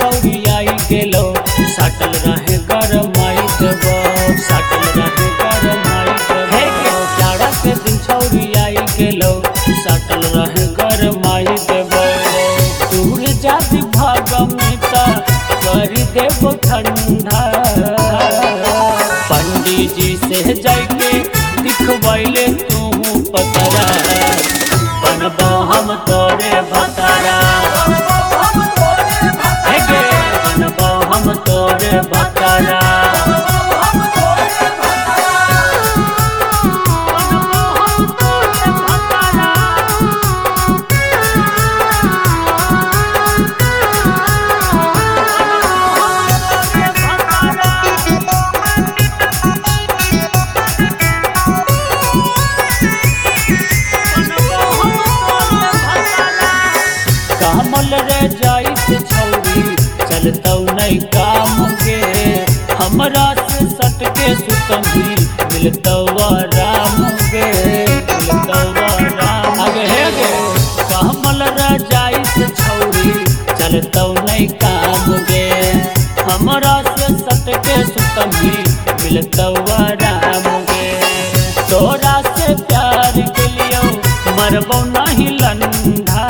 छौरी आई गेलो साटल रहे गरमाई देबो साटल रहे गरमाई देबो जाड़ा के दिन छौरी आई गेलो साटल रहे गरमाई देबो दूर जाति भागमिता करी देबो ठंडा पंडित जी से जाके दिखवाइले तू पतरा बनबो हम तोरे भतारा बनबो हम तोरे भतारा कामल रे जाइत छौरी चलतौ नहीं काम के हमरा से सट के सुतमी मिलतौ राम गे मिलतौ राम आगे हे गे कामल रे जाइत छौरी चलतौ नहीं काम गे हमरा से सट के सुतमी मिलतौ राम गे तोरा से प्यार के लियो मरबौ नहीं लंढा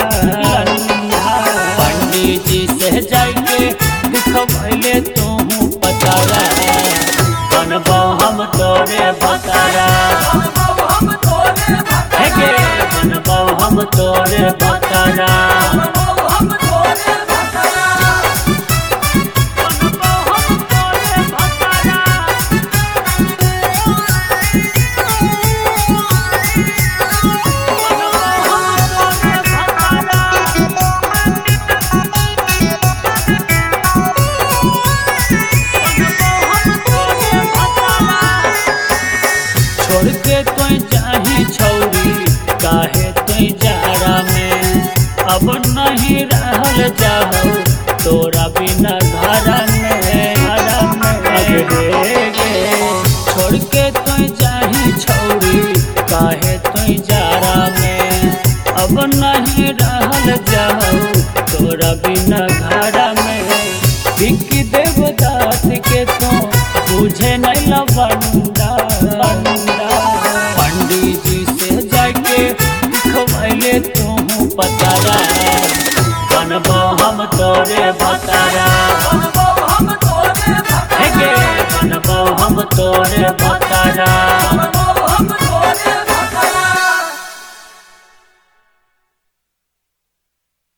पंडित जी से जाके दिखवाइले तू पतारा बनबो हम तोरे भतारा बनबो हम तोरे भतारा छोड़ के कोई जाही छौरी काहे कोई जाड़ा में अब नहीं रहल जाओ तोरा बिना घर में छोड़ के कोई जाही छौरी काहे कोई जाड़ा में अब नहीं रहल जाओ तोरा बिना घर में बिकी देवदास के तो बुझे नहीं लवंडा पंडित जी से जाके दिखवाइले तू पतारा बनबो हम तोरे भतारा बनबो हम तोरे भतारा।